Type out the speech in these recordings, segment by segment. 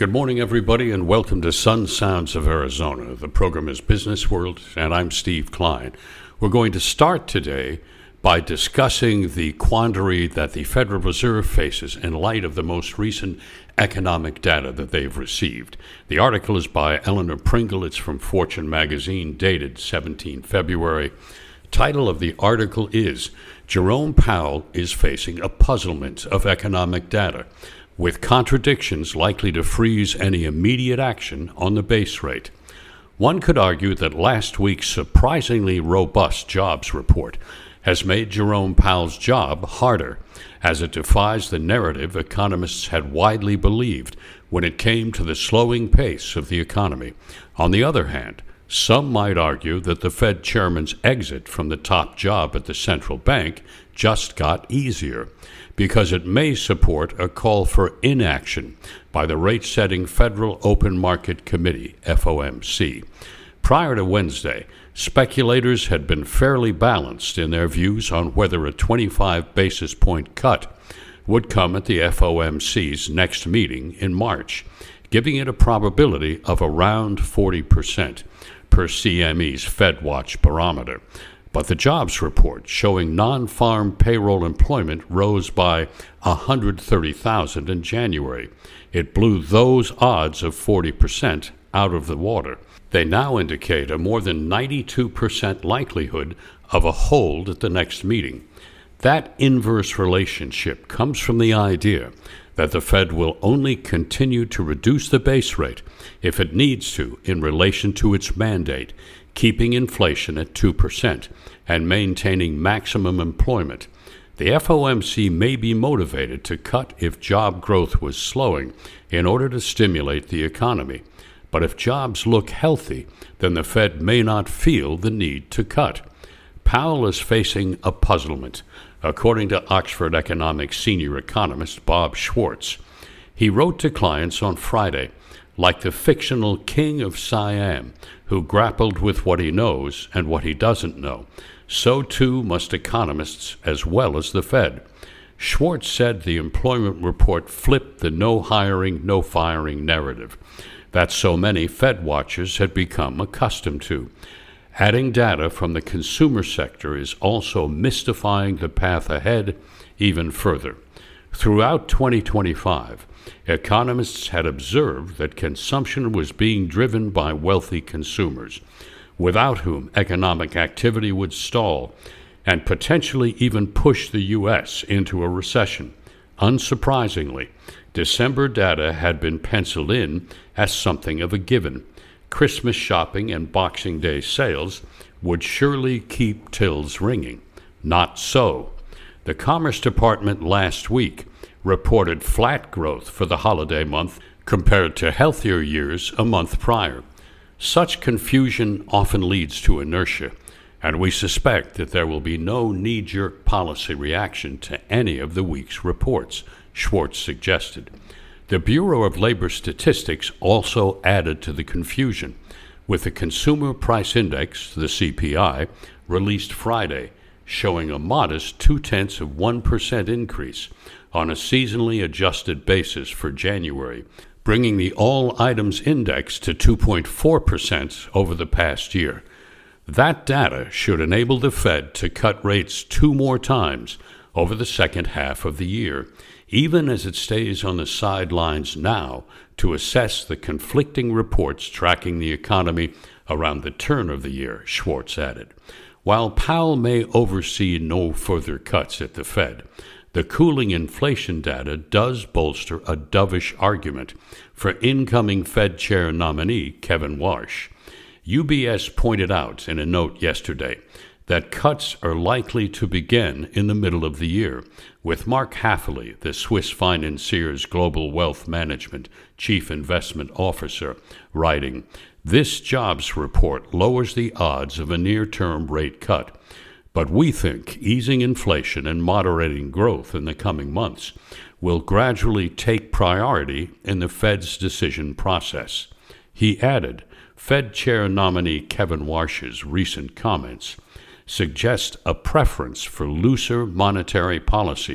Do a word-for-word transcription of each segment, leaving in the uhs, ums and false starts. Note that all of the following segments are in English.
Good morning, everybody, and welcome to Sun Sounds of Arizona. The program is Business World, and I'm Steve Klein. We're going to start today by discussing the quandary that the Federal Reserve faces in light of the most recent economic data that they've received. The article is by Eleanor Pringle. It's from Fortune magazine, dated the seventeenth of February. Title of the article is Jerome Powell is Facing a Puzzlement of Economic Data, with contradictions likely to freeze any immediate action on the base rate. One could argue that last week's surprisingly robust jobs report has made Jerome Powell's job harder, as it defies the narrative economists had widely believed when it came to the slowing pace of the economy. On the other hand, some might argue that the Fed chairman's exit from the top job at the central bank just got easier, because it may support a call for inaction by the rate-setting Federal Open Market Committee, F O M C. Prior to Wednesday, speculators had been fairly balanced in their views on whether a twenty-five basis point cut would come at the F O M C's next meeting in March, giving it a probability of around forty percent per C M E's FedWatch barometer. But the jobs report showing non-farm payroll employment rose by one hundred thirty thousand in January. It blew those odds of forty percent out of the water. They now indicate a more than ninety-two percent likelihood of a hold at the next meeting. That inverse relationship comes from the idea that the Fed will only continue to reduce the base rate if it needs to in relation to its mandate, keeping inflation at two percent and maintaining maximum employment. The F O M C may be motivated to cut if job growth was slowing in order to stimulate the economy. But if jobs look healthy, then the Fed may not feel the need to cut. Powell is facing a puzzlement, according to Oxford Economics senior economist Bob Schwartz. He wrote to clients on Friday, like the fictional king of Siam, who grappled with what he knows and what he doesn't know, so too must economists as well as the Fed. Schwartz said the employment report flipped the no hiring, no firing narrative that so many Fed watchers had become accustomed to. Adding data from the consumer sector is also mystifying the path ahead even further. Throughout twenty twenty-five, economists had observed that consumption was being driven by wealthy consumers, without whom economic activity would stall and potentially even push the U S into a recession. Unsurprisingly, December data had been penciled in as something of a given. Christmas shopping and Boxing Day sales would surely keep tills ringing. Not so. The Commerce Department last week reported flat growth for the holiday month compared to healthier years a month prior. Such confusion often leads to inertia, and we suspect that there will be no knee-jerk policy reaction to any of the week's reports, Schwartz suggested. The Bureau of Labor Statistics also added to the confusion, with the Consumer Price Index, the C P I, released Friday, showing a modest two-tenths of one percent increase on a seasonally adjusted basis for January, bringing the all-items index to two point four percent over the past year. That data should enable the Fed to cut rates two more times over the second half of the year, even as it stays on the sidelines now to assess the conflicting reports tracking the economy around the turn of the year, Schwartz added. While Powell may oversee no further cuts at the Fed, the cooling inflation data does bolster a dovish argument for incoming Fed Chair nominee Kevin Warsh. U B S pointed out in a note yesterday that cuts are likely to begin in the middle of the year, with Mark Haefele, the Swiss financier's Global Wealth Management Chief Investment Officer, writing, "This jobs report lowers the odds of a near-term rate cut, but we think easing inflation and moderating growth in the coming months will gradually take priority in the Fed's decision process." He added, Fed Chair nominee Kevin Warsh's recent comments suggest a preference for looser monetary policy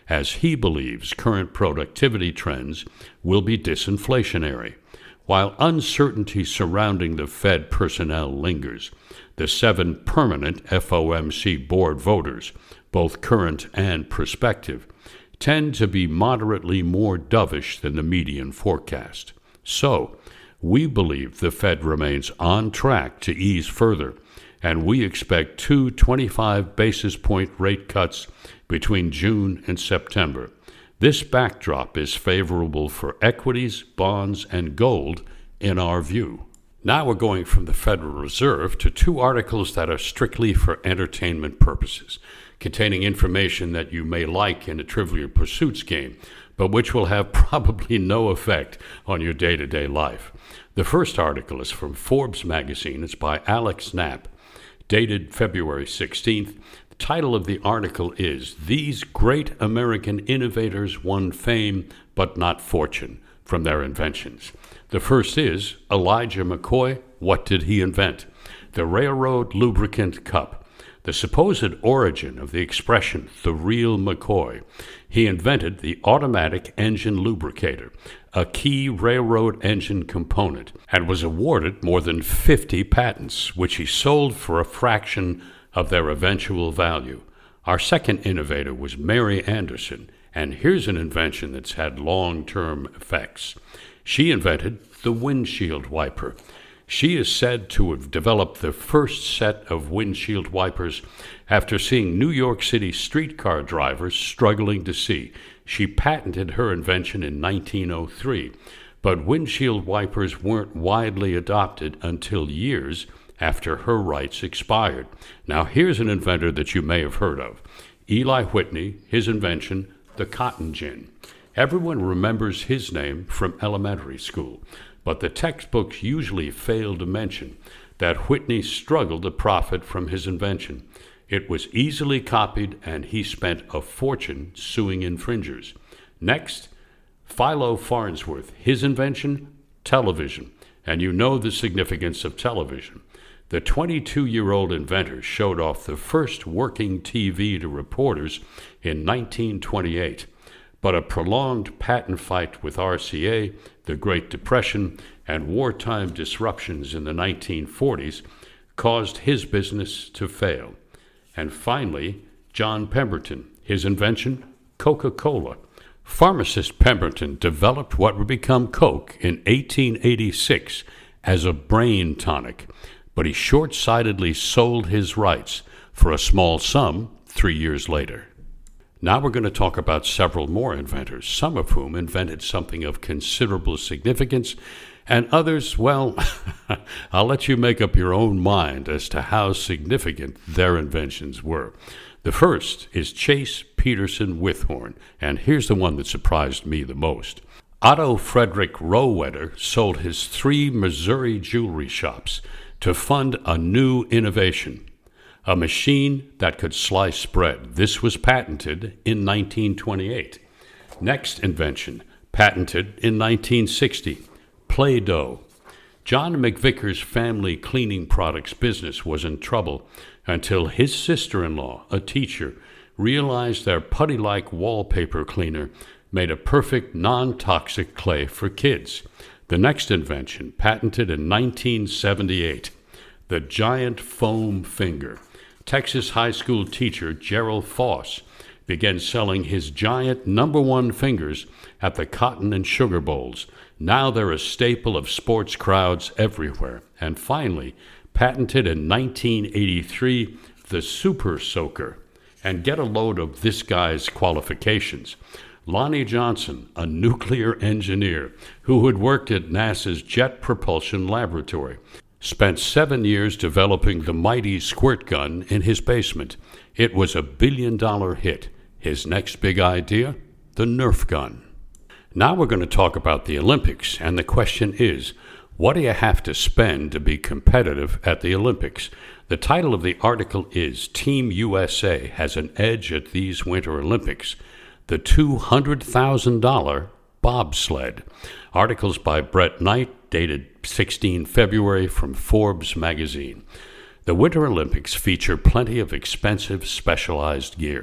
as he believes current productivity trends will be disinflationary. While uncertainty surrounding the Fed personnel lingers, the seven permanent F O M C board voters, both current and prospective, tend to be moderately more dovish than the median forecast. So, we believe the Fed remains on track to ease further, and we expect two twenty-five basis point rate cuts between June and September. This backdrop is favorable for equities, bonds, and gold in our view. Now we're going from the Federal Reserve to two articles that are strictly for entertainment purposes, containing information that you may like in a Trivial Pursuits game, but which will have probably no effect on your day-to-day life. The first article is from Forbes magazine. It's by Alex Knapp, dated February sixteenth. The title of the article is "These Great American Innovators Won Fame But Not Fortune from Their Inventions." The first is Elijah McCoy. What did he invent? The railroad lubricant cup. The supposed origin of the expression, the real McCoy. He invented the automatic engine lubricator, a key railroad engine component, and was awarded more than fifty patents, which he sold for a fraction of their eventual value. Our second innovator was Mary Anderson, and here's an invention that's had long-term effects. She invented the windshield wiper. She is said to have developed the first set of windshield wipers after seeing New York City streetcar drivers struggling to see. She patented her invention in nineteen oh three, but windshield wipers weren't widely adopted until years after her rights expired. Now here's an inventor that you may have heard of. Eli Whitney, his invention, the cotton gin. Everyone remembers his name from elementary school, but the textbooks usually fail to mention that Whitney struggled to profit from his invention. It was easily copied, and he spent a fortune suing infringers. Next, Philo Farnsworth, his invention, television. And you know the significance of television. The twenty-two-year-old inventor showed off the first working T V to reporters in nineteen twenty-eight. But a prolonged patent fight with R C A, the Great Depression, and wartime disruptions in the nineteen forties caused his business to fail. And finally, John Pemberton, his invention, Coca-Cola. Pharmacist Pemberton developed what would become Coke in eighteen eighty-six as a brain tonic, but he short-sightedly sold his rights for a small sum three years later. Now we're going to talk about several more inventors, some of whom invented something of considerable significance, and others, well, I'll let you make up your own mind as to how significant their inventions were. The first is Chase Peterson Withorn, and here's the one that surprised me the most. Otto Frederick Rohwedder sold his three Missouri jewelry shops to fund a new innovation, a machine that could slice bread. This was patented in nineteen twenty-eight. Next invention, patented in nineteen sixty, Play-Doh. John McVicker's family cleaning products business was in trouble until his sister-in-law, a teacher, realized their putty-like wallpaper cleaner made a perfect non-toxic clay for kids. The next invention, patented in nineteen seventy-eight, the giant foam finger. Texas high school teacher Gerald Foss began selling his giant number one fingers at the Cotton and Sugar Bowls. Now they're a staple of sports crowds everywhere. And finally, patented in nineteen eighty-three, the Super Soaker. And get a load of this guy's qualifications. Lonnie Johnson, a nuclear engineer who had worked at NASA's Jet Propulsion Laboratory, spent seven years developing the mighty squirt gun in his basement. It was a billion-dollar hit. His next big idea? The Nerf gun. Now we're going to talk about the Olympics, and the question is, what do you have to spend to be competitive at the Olympics? The title of the article is Team U S A Has an Edge at These Winter Olympics, the two hundred thousand dollars bobsled. Articles by Brett Knight, dated the sixteenth of February from Forbes magazine. The Winter Olympics feature plenty of expensive specialized gear.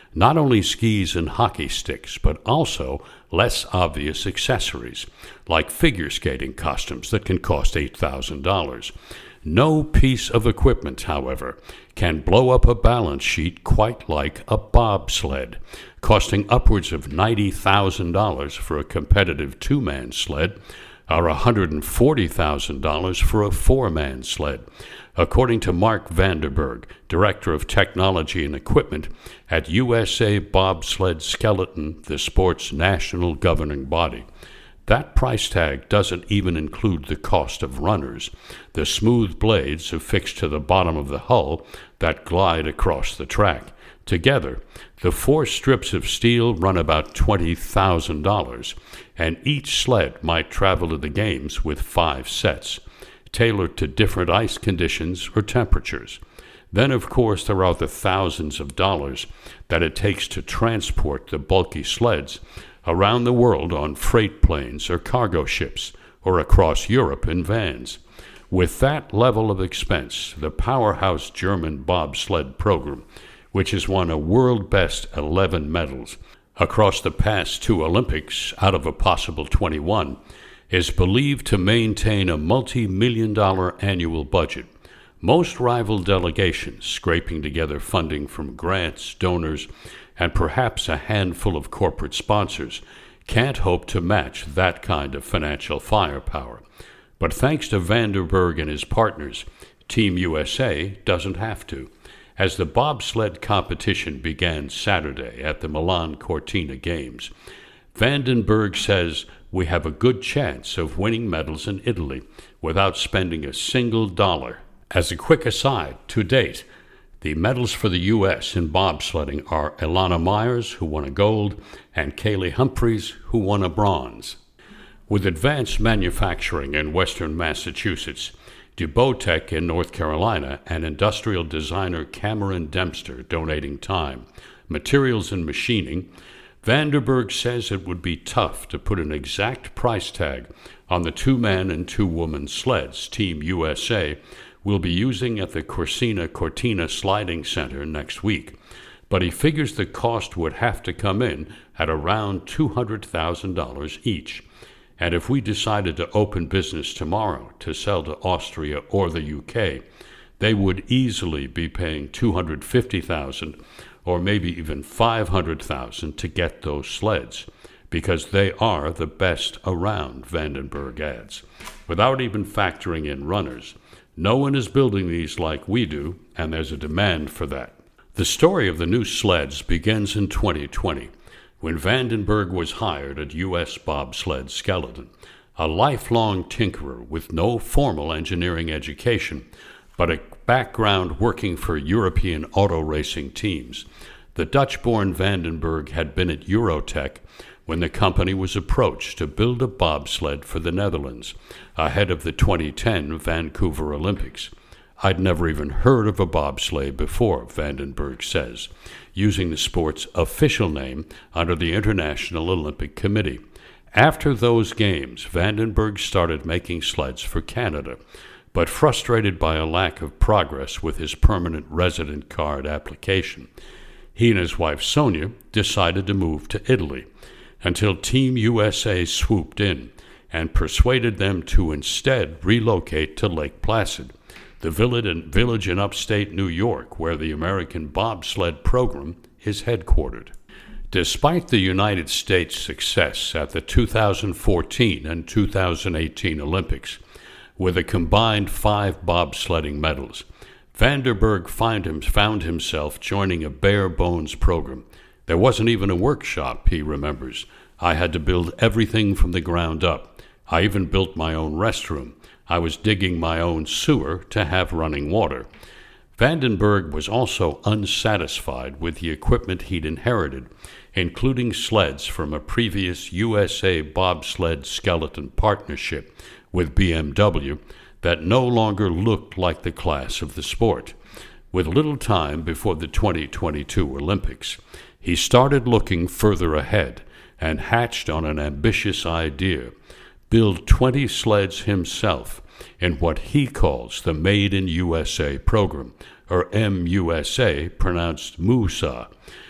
Not only skis and hockey sticks, but also less obvious accessories, like figure skating costumes that can cost eight thousand dollars. No piece of equipment, however, can blow up a balance sheet quite like a bobsled, costing upwards of ninety thousand dollars for a competitive two-man sled, or one hundred forty thousand dollars for a four-man sled, according to Mark Vanderberg, Director of Technology and Equipment at U S A Bobsled Skeleton, the sport's national governing body. That price tag doesn't even include the cost of runners, the smooth blades affixed to the bottom of the hull that glide across the track. Together, the four strips of steel run about twenty thousand dollars, and each sled might travel to the games with five sets, tailored to different ice conditions or temperatures. Then, of course, there are the thousands of dollars that it takes to transport the bulky sleds around the world on freight planes or cargo ships, or across Europe in vans. With that level of expense, the powerhouse German bobsled program, which has won a world best eleven medals across the past two Olympics out of a possible twenty-one, is believed to maintain a multi-million dollar annual budget. Most rival delegations, scraping together funding from grants, donors, and perhaps a handful of corporate sponsors, can't hope to match that kind of financial firepower. But thanks to Vanderberg and his partners, Team U S A doesn't have to. As the bobsled competition began Saturday at the Milan Cortina Games, Vandenberg says, "We have a good chance of winning medals in Italy without spending a single dollar." As a quick aside, to date, the medals for the U S in bobsledding are Ilana Myers, who won a gold, and Kaylee Humphreys, who won a bronze. With advanced manufacturing in western Massachusetts, Dubotech in North Carolina, and industrial designer Cameron Dempster donating time, materials, and machining, Vanderberg says it would be tough to put an exact price tag on the two-man and two-woman sleds Team U S A will be using at the Corsina Cortina Sliding Center next week, but he figures the cost would have to come in at around two hundred thousand dollars each. And if we decided to open business tomorrow to sell to Austria or the U K, they would easily be paying two hundred fifty thousand dollars or maybe even five hundred thousand dollars to get those sleds, because they are the best around, Vandenberg adds, without even factoring in runners. No one is building these like we do, and there's a demand for that. The story of the new sleds begins in twenty twenty, when Vandenberg was hired at U S Bobsled Skeleton, a lifelong tinkerer with no formal engineering education, but a background working for European auto racing teams. The Dutch-born Vandenberg had been at Eurotech when the company was approached to build a bobsled for the Netherlands ahead of the twenty ten Vancouver Olympics. "I'd never even heard of a bobsleigh before," Vandenberg says, using the sport's official name under the International Olympic Committee. After those games, Vandenberg started making sleds for Canada, but frustrated by a lack of progress with his permanent resident card application, he and his wife Sonia decided to move to Italy, until Team U S A swooped in and persuaded them to instead relocate to Lake Placid, the village in upstate New York where the American bobsled program is headquartered. Despite the United States' success at the two thousand fourteen and two thousand eighteen Olympics, with a combined five bobsledding medals, Vanderberg find him, found himself joining a bare-bones program. "There wasn't even a workshop," he remembers. "I had to build everything from the ground up. I even built my own restroom. I was digging my own sewer to have running water." Vandenberg was also unsatisfied with the equipment he'd inherited, including sleds from a previous U S A Bobsled Skeleton partnership with B M W that no longer looked like the class of the sport. With little time before the twenty twenty-two Olympics, he started looking further ahead and hatched on an ambitious idea: build twenty sleds himself in what he calls the Made in U S A program, or M U S A, pronounced M U S A,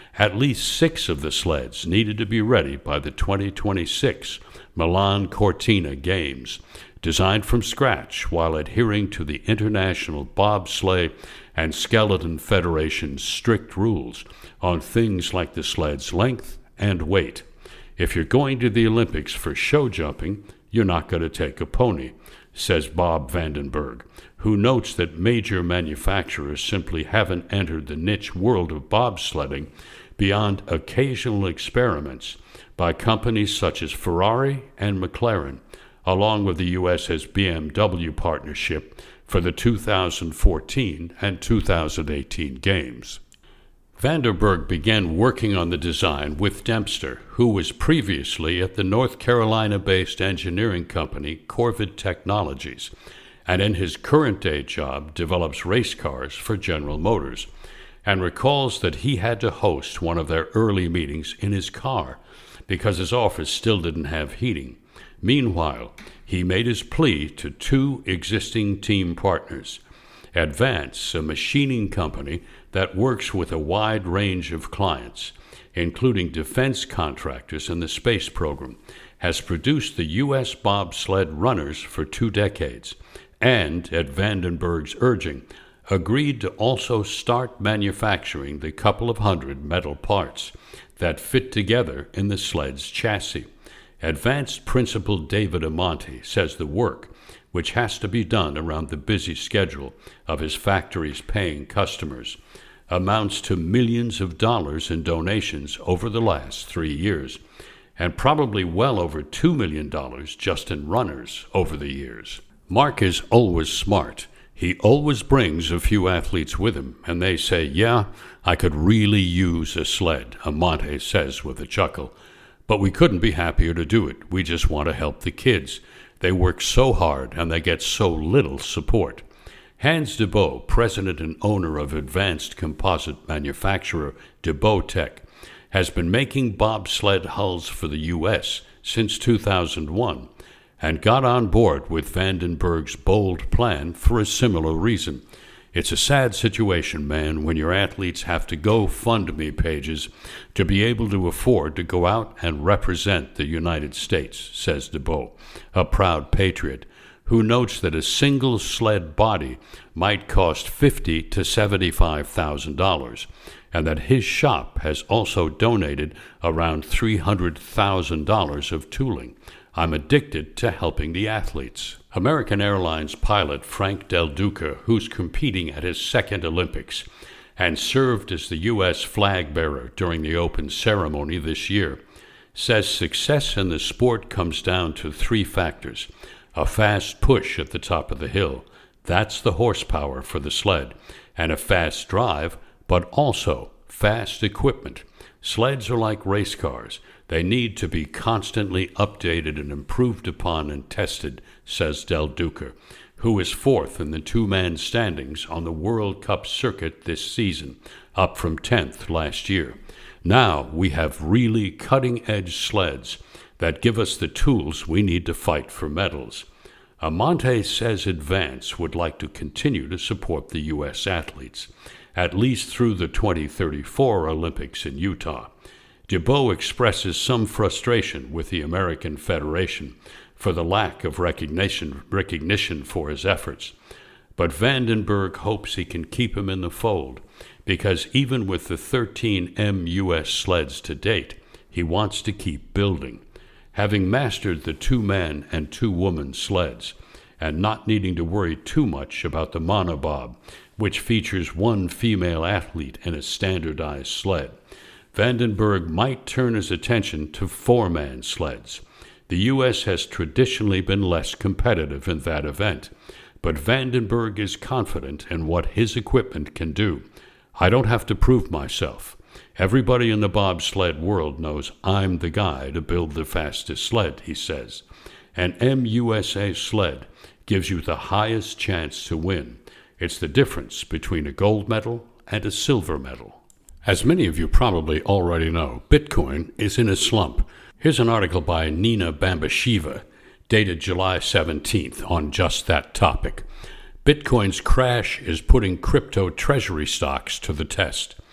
At least six of the sleds needed to be ready by the twenty twenty-six Milan Cortina Games, designed from scratch while adhering to the International Bobsleigh and Skeleton Federation's strict rules on things like the sled's length and weight. If you're going to the Olympics for show jumping, you're not going to take a pony, says Bob Vandenberg, who notes that major manufacturers simply haven't entered the niche world of bobsledding beyond occasional experiments by companies such as Ferrari and McLaren, along with the U S B M W partnership for the two thousand fourteen and two thousand eighteen Games. Vandenberg began working on the design with Dempster, who was previously at the North Carolina-based engineering company Corvid Technologies, and in his current day job develops race cars for General Motors, and recalls that he had to host one of their early meetings in his car because his office still didn't have heating. Meanwhile, he made his plea to two existing team partners. Advance, a machining company that works with a wide range of clients, including defense contractors and the space program, has produced the U S bobsled runners for two decades, and, at Vandenberg's urging, agreed to also start manufacturing the couple of hundred metal parts that fit together in the sled's chassis. Advanced Principal David Amonte says the work, which has to be done around the busy schedule of his factory's paying customers, amounts to millions of dollars in donations over the last three years, and probably well over two million dollars just in runners over the years. Mark is always smart. He always brings a few athletes with him, and they say, "Yeah, I could really use a sled," Amonte says with a chuckle. "But we couldn't be happier to do it. We just want to help the kids. They work so hard, and they get so little support." Hans de Bow, president and owner of advanced composite manufacturer de Bow Tech, has been making bobsled hulls for the U S since two thousand one, and got on board with Vandenberg's bold plan for a similar reason. It's a sad situation, man, when your athletes have to go GoFundMe pages to be able to afford to go out and represent the United States, says de Bow, a proud patriot, who notes that a single sled body might cost fifty thousand to seventy-five thousand dollars, and that his shop has also donated around three hundred thousand dollars of tooling. "I'm addicted to helping the athletes." American Airlines pilot Frank Del Duca, who's competing at his second Olympics and served as the U S flag bearer during the open ceremony this year, says success in the sport comes down to three factors: a fast push at the top of the hill, that's the horsepower for the sled, and a fast drive, but also fast equipment. Sleds are like race cars. They need to be constantly updated and improved upon and tested, says Del Duca, who is fourth in the two-man standings on the World Cup circuit this season, up from tenth last year. Now we have really cutting-edge sleds that give us the tools we need to fight for medals. Amonte says Advance would like to continue to support the U S athletes, at least through the twenty thirty-four Olympics in Utah. De Bow expresses some frustration with the American Federation for the lack of recognition, recognition for his efforts, but Vandenberg hopes he can keep him in the fold, because even with the thirteen M U S sleds to date, he wants to keep building. Having mastered the two-man and two-woman sleds, and not needing to worry too much about the monobob, which features one female athlete in a standardized sled, Vandenberg might turn his attention to four-man sleds. The U S has traditionally been less competitive in that event, but Vandenberg is confident in what his equipment can do. "I don't have to prove myself. Everybody in the bobsled world knows I'm the guy to build the fastest sled," he says. An M U S A sled gives you the highest chance to win. It's the difference between a gold medal and a silver medal. As many of you probably already know, Bitcoin is in a slump. Here's an article by Nina Bambasheva, dated July seventeenth, on just that topic. Bitcoin's crash is putting crypto treasury stocks to the test.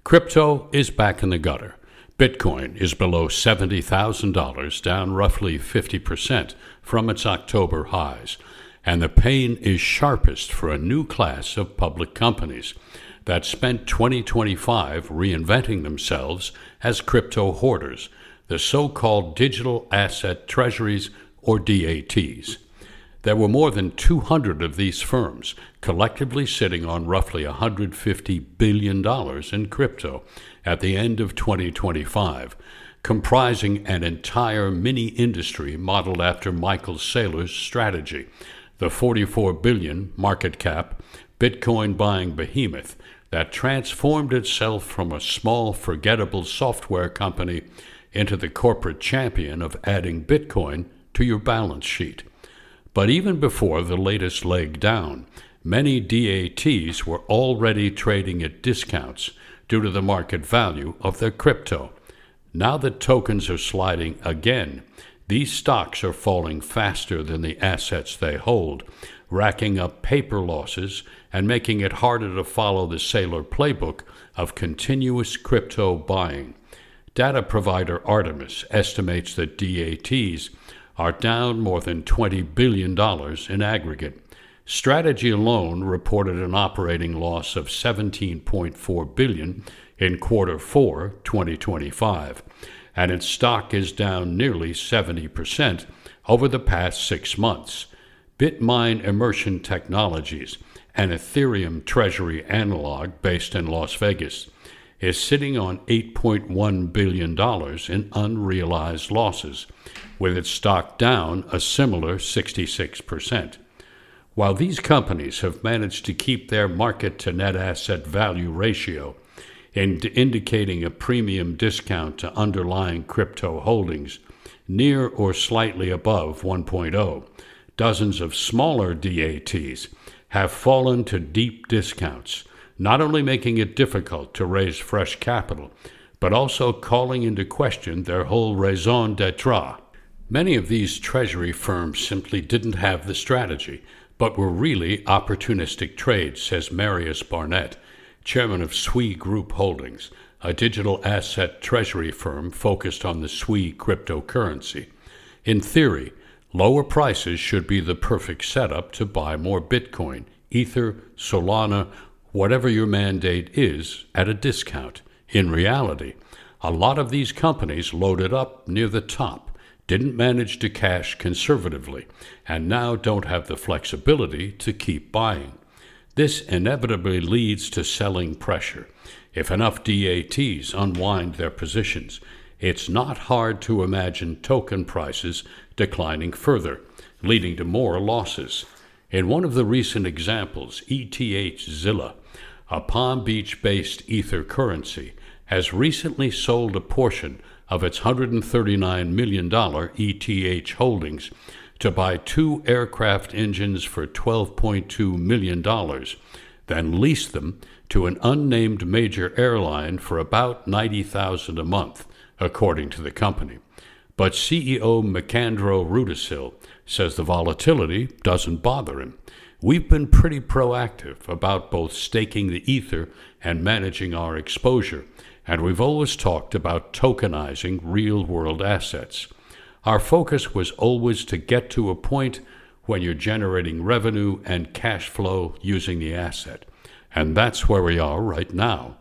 Crypto is back in the gutter. Bitcoin is below seventy thousand dollars, down roughly fifty percent from its October highs. And the pain is sharpest for a new class of public companies that spent twenty twenty-five reinventing themselves as crypto hoarders, the so-called digital asset treasuries, or D A Ts. There were more than two hundred of these firms, collectively sitting on roughly one hundred fifty billion dollars in crypto at the end of twenty twenty-five, comprising an entire mini-industry modeled after Michael Saylor's strategy, the forty-four billion dollars market cap Bitcoin-buying behemoth that transformed itself from a small, forgettable software company into the corporate champion of adding Bitcoin to your balance sheet. But even before the latest leg down, many D A Ts were already trading at discounts due to the market value of their crypto. Now that tokens are sliding again, these stocks are falling faster than the assets they hold, racking up paper losses and making it harder to follow the Saylor playbook of continuous crypto buying. Data provider Artemis estimates that D A Ts are down more than twenty billion dollars in aggregate. Strategy alone reported an operating loss of seventeen point four billion dollars in quarter four twenty twenty-five, and its stock is down nearly seventy percent over the past six months. Bitmine Immersion Technologies, an Ethereum treasury analog based in Las Vegas, is sitting on eight point one billion dollars in unrealized losses, with its stock down a similar sixty-six percent. While these companies have managed to keep their market-to-net asset value ratio, ind- indicating a premium discount to underlying crypto holdings, near or slightly above one point oh, dozens of smaller D A Ts have fallen to deep discounts, not only making it difficult to raise fresh capital, but also calling into question their whole raison d'etre. Many of these treasury firms simply didn't have the strategy, but were really opportunistic trades, says Marius Barnett, chairman of S W E Group Holdings, a digital asset treasury firm focused on the S W E cryptocurrency. In theory, lower prices should be the perfect setup to buy more Bitcoin, Ether, Solana, whatever your mandate is, at a discount. In reality, a lot of these companies loaded up near the top, didn't manage to cash conservatively, and now don't have the flexibility to keep buying. This inevitably leads to selling pressure. If enough D A Ts unwind their positions, it's not hard to imagine token prices declining further, leading to more losses. In one of the recent examples, E T H Zilla, a Palm Beach-based Ether currency, has recently sold a portion of its one hundred thirty-nine million dollars E T H holdings to buy two aircraft engines for twelve point two million dollars, then lease them to an unnamed major airline for about ninety thousand dollars a month, according to the company. But C E O Nicandro Rudisill says the volatility doesn't bother him. We've been pretty proactive about both staking the Ether and managing our exposure, and we've always talked about tokenizing real-world assets. Our focus was always to get to a point when you're generating revenue and cash flow using the asset, and that's where we are right now.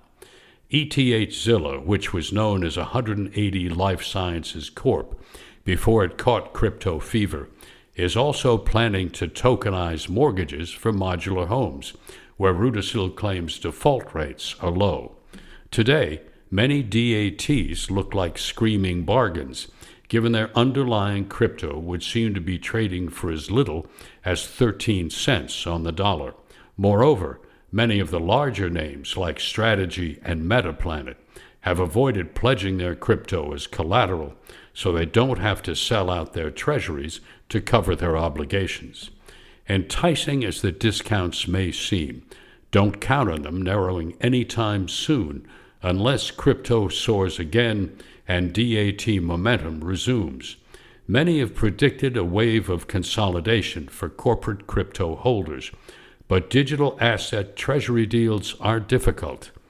E T H Zilla, which was known as one hundred eighty Life Sciences Corp before it caught crypto fever, is also planning to tokenize mortgages for modular homes, where Rudisill claims default rates are low. Today, many D A Ts look like screaming bargains, given their underlying crypto would seem to be trading for as little as thirteen cents on the dollar. Moreover, many of the larger names like Strategy and Metaplanet have avoided pledging their crypto as collateral so they don't have to sell out their treasuries to cover their obligations. Enticing as the discounts may seem, don't count on them narrowing anytime soon unless crypto soars again and D A T momentum resumes. Many have predicted a wave of consolidation for corporate crypto holders, but digital asset treasury deals are difficult.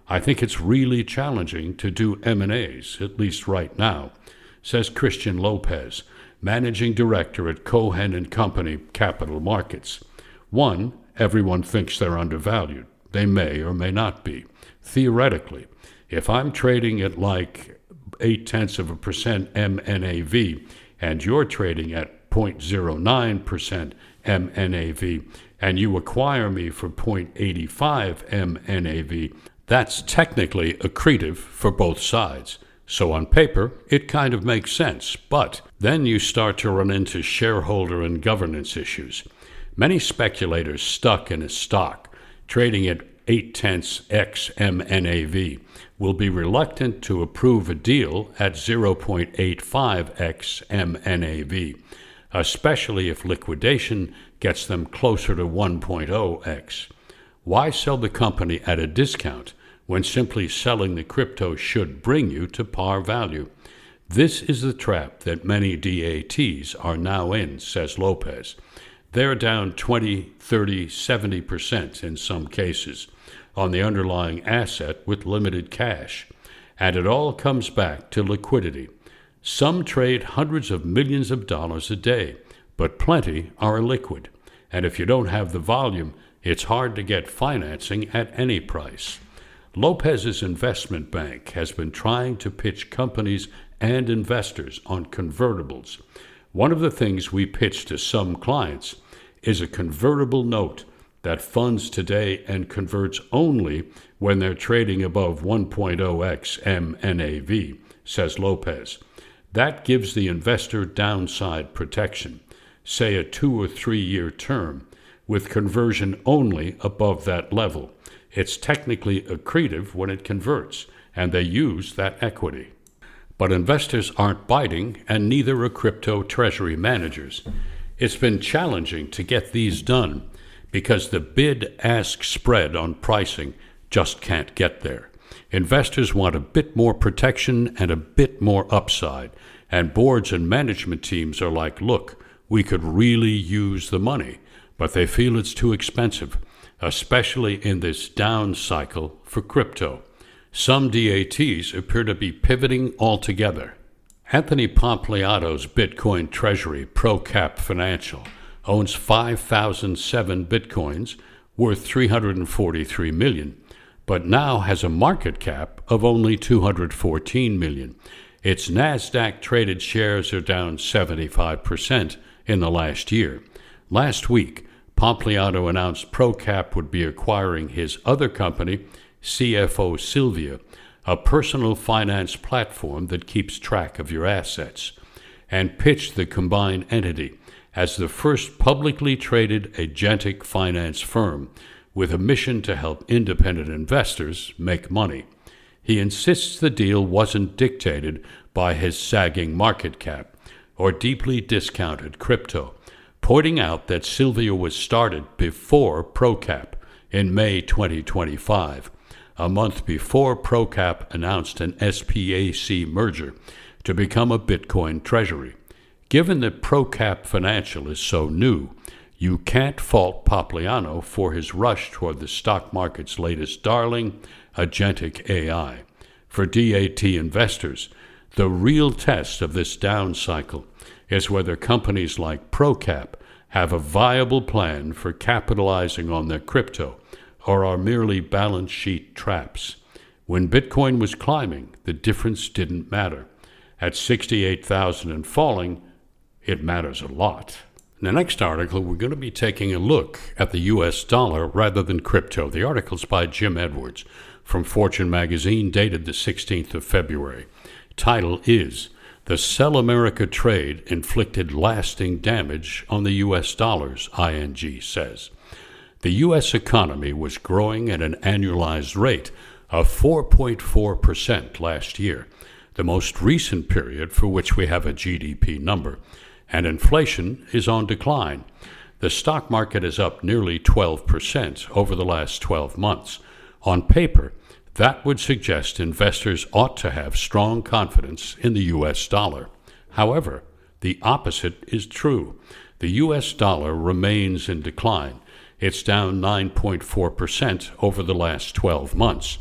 I think it's really challenging to do M and A's, at least right now, says Christian Lopez, managing director at Cohen and Company Capital Markets. One, everyone thinks they're undervalued. They may or may not be. Theoretically, if I'm trading at like eight-tenths of a percent M N A V and you're trading at zero point zero nine percent M N A V and you acquire me for zero point eight five M N A V, that's technically accretive for both sides. So on paper, it kind of makes sense, but then you start to run into shareholder and governance issues. Many speculators stuck in a stock, trading at eight-tenths X M N A V, will be reluctant to approve a deal at zero point eight five X M N A V, especially if liquidation gets them closer to one point oh X. Why sell the company at a discount when simply selling the crypto should bring you to par value? This is the trap that many D A Ts are now in, says Lopez. They're down twenty, thirty, seventy percent in some cases on the underlying asset with limited cash. And it all comes back to liquidity. Some trade hundreds of millions of dollars a day, but plenty are illiquid. And if you don't have the volume, it's hard to get financing at any price. Lopez's investment bank has been trying to pitch companies and investors on convertibles. One of the things we pitch to some clients is a convertible note that funds today and converts only when they're trading above one point oh X M N A V, says Lopez. That gives the investor downside protection, say a two or three year term, with conversion only above that level. It's technically accretive when it converts, and they use that equity. But investors aren't biting, and neither are crypto treasury managers. It's been challenging to get these done because the bid-ask spread on pricing just can't get there. Investors want a bit more protection and a bit more upside, and boards and management teams are like, look, we could really use the money, but they feel it's too expensive, especially in this down cycle for crypto. Some D A Ts appear to be pivoting altogether. Anthony Pompliato's Bitcoin treasury, ProCap Financial, owns five thousand seven Bitcoins worth three hundred forty-three million dollars, but now has a market cap of only two hundred fourteen million dollars. Its NASDAQ-traded shares are down seventy-five percent in the last year. Last week, Pompliato announced ProCap would be acquiring his other company, C F O Sylvia, a personal finance platform that keeps track of your assets, and pitched the combined entity as the first publicly traded agentic finance firm with a mission to help independent investors make money. He insists the deal wasn't dictated by his sagging market cap or deeply discounted crypto, pointing out that Sylvia was started before ProCap in May twenty twenty-five, a month before ProCap announced an S P A C merger to become a Bitcoin treasury. Given that ProCap Financial is so new, you can't fault Pompliano for his rush toward the stock market's latest darling, agentic A I. For D A T investors, the real test of this down cycle is whether companies like ProCap have a viable plan for capitalizing on their crypto or are merely balance sheet traps. When Bitcoin was climbing, the difference didn't matter. At sixty-eight thousand and falling, it matters a lot. In the next article, we're going to be taking a look at the U S dollar rather than crypto. The article's by Jim Edwards from Fortune magazine, dated the sixteenth of February. Title is, "The Sell America Trade Inflicted Lasting Damage on the U S Dollars," I N G says. The U S economy was growing at an annualized rate of four point four percent last year, the most recent period for which we have a G D P number, and inflation is on decline. The stock market is up nearly twelve percent over the last twelve months. On paper, that would suggest investors ought to have strong confidence in the U S dollar. However, the opposite is true. The U S dollar remains in decline. It's down nine point four percent over the last twelve months.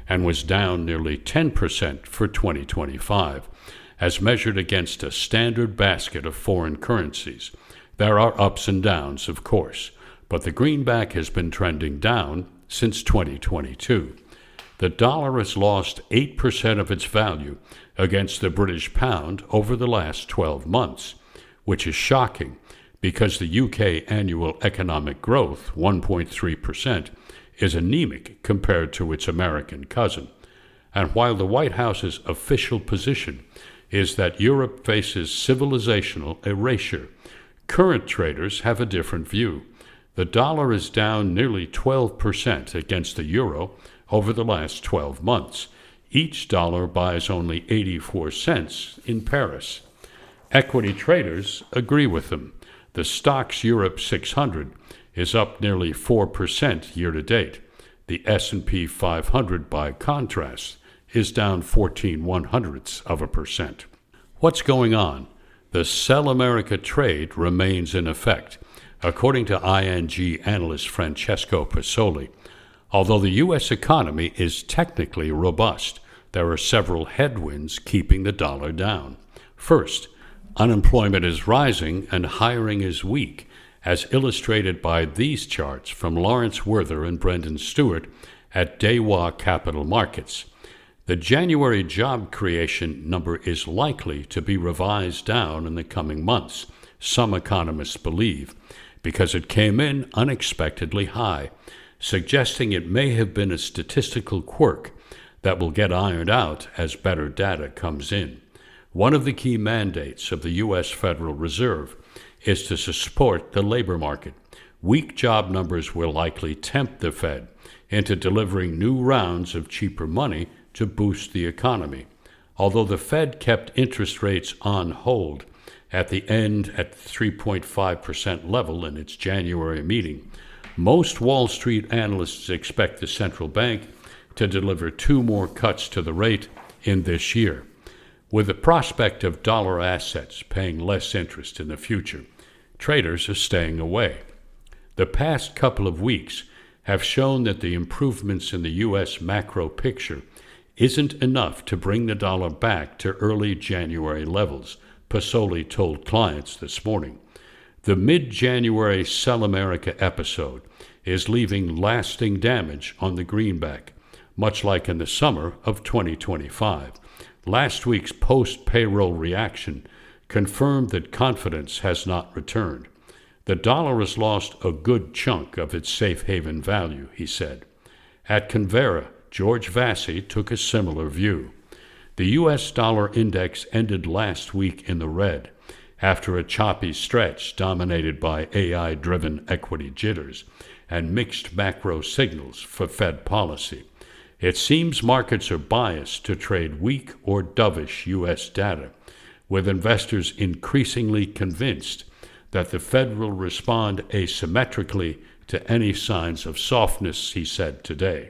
and was down nearly ten percent for twenty twenty-five, as measured against a standard basket of foreign currencies. There are ups and downs, of course, but the greenback has been trending down since twenty twenty-two. The dollar has lost eight percent of its value against the British pound over the last twelve months, which is shocking because the U K annual economic growth, one point three percent, is anemic compared to its American cousin. And while the White House's official position is that Europe faces civilizational erasure, current traders have a different view. The dollar is down nearly twelve percent against the euro over the last twelve months. Each dollar buys only eighty-four cents in Paris. Equity traders agree with them. The Stoxx Europe six hundred is up nearly four percent year-to-date. The S and P five hundred, by contrast, is down fourteen one-hundredths of a percent. What's going on? The Sell America trade remains in effect, according to I N G analyst Francesco Pasoli. Although the U S economy is technically robust, there are several headwinds keeping the dollar down. First, unemployment is rising and hiring is weak, as illustrated by these charts from Lawrence Werther and Brendan Stewart at Daiwa Capital Markets. The January job creation number is likely to be revised down in the coming months, some economists believe, because it came in unexpectedly high, suggesting it may have been a statistical quirk that will get ironed out as better data comes in. One of the key mandates of the U S Federal Reserve is to support the labor market. Weak job numbers will likely tempt the Fed into delivering new rounds of cheaper money to boost the economy. Although the Fed kept interest rates on hold at the end at three point five percent level in its January meeting, most Wall Street analysts expect the central bank to deliver two more cuts to the rate in this year, with the prospect of dollar assets paying less interest in the future. Traders are staying away. The past couple of weeks have shown that the improvements in the U S macro picture isn't enough to bring the dollar back to early January levels, Pasoli told clients this morning. The mid-January Sell America episode is leaving lasting damage on the greenback, much like in the summer of twenty twenty-five. Last week's post-payroll reaction confirmed that confidence has not returned. The dollar has lost a good chunk of its safe haven value, he said. At Convera, George Vassy took a similar view. The U S dollar index ended last week in the red after a choppy stretch dominated by A I-driven equity jitters and mixed macro signals for Fed policy. It seems markets are biased to trade weak or dovish U S data, with investors increasingly convinced that the Fed will respond asymmetrically to any signs of softness, he said today.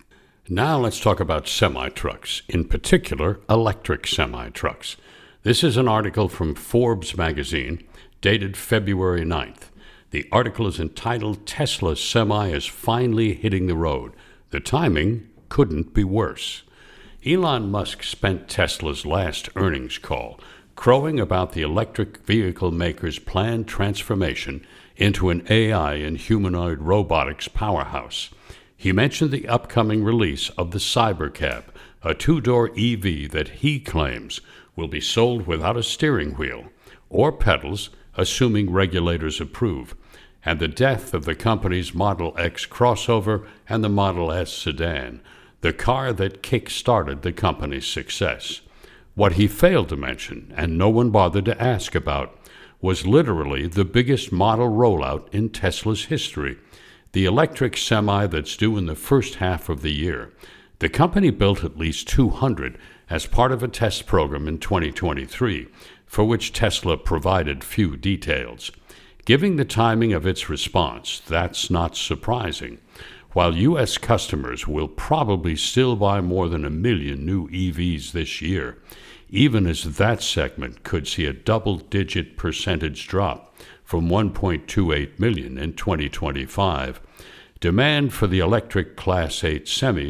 Now let's talk about semi-trucks, in particular electric semi-trucks. This is an article from Forbes magazine dated February ninth. The article is entitled "Tesla Semi is Finally Hitting the Road. The Timing Couldn't Be Worse." Elon Musk spent Tesla's last earnings call crowing about the electric vehicle maker's planned transformation into an A I and humanoid robotics powerhouse. He mentioned the upcoming release of the Cybercab, a two-door E V that he claims will be sold without a steering wheel or pedals, assuming regulators approve, and the death of the company's Model X crossover and the Model S sedan, the car that kick-started the company's success. What he failed to mention, and no one bothered to ask about, was literally the biggest model rollout in Tesla's history, the electric semi that's due in the first half of the year. The company built at least two hundred as part of a test program in twenty twenty-three, for which Tesla provided few details. Given the timing of its response, that's not surprising. While U S customers will probably still buy more than a million new E Vs this year, even as that segment could see a double-digit percentage drop from one point two eight million in twenty twenty-five. Demand for the electric Class eight semis